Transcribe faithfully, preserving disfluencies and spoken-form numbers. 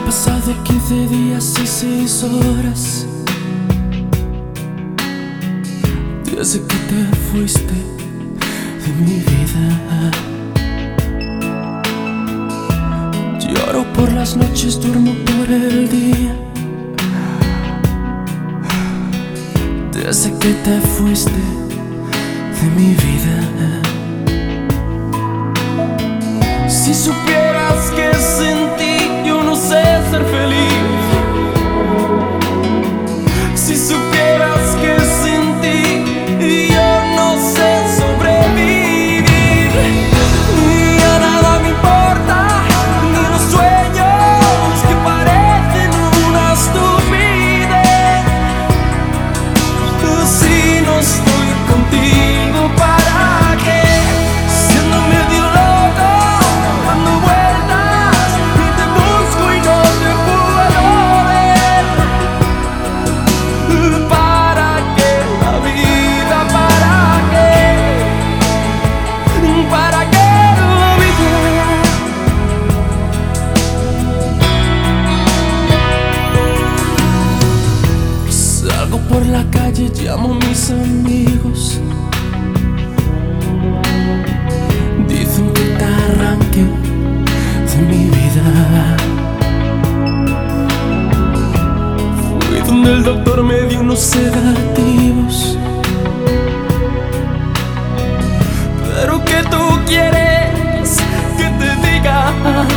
pasado quince días y seis horas desde que te fuiste de mi vida. Lloro por las noches, duermo por el día desde que te fuiste de mi vida. Si supieras que sin ti yo no sé ser feliz, si supieras que sin ti yo no sé sobrevivir, ni a nada me importa, ni los sueños que parecen una estupidez. Si no estoy contigo, ¿para qué? Siendo medio loco, dando vueltas, y te busco y no te puedo ver. ¿Para qué la vida? ¿Para qué? ¿Para qué la vida? Salgo por la calle, llamo a mis amigos, dicen que te arranque de mi vida. Fui donde el doctor me dio unos sedativos, pero ¿qué tú quieres que te diga?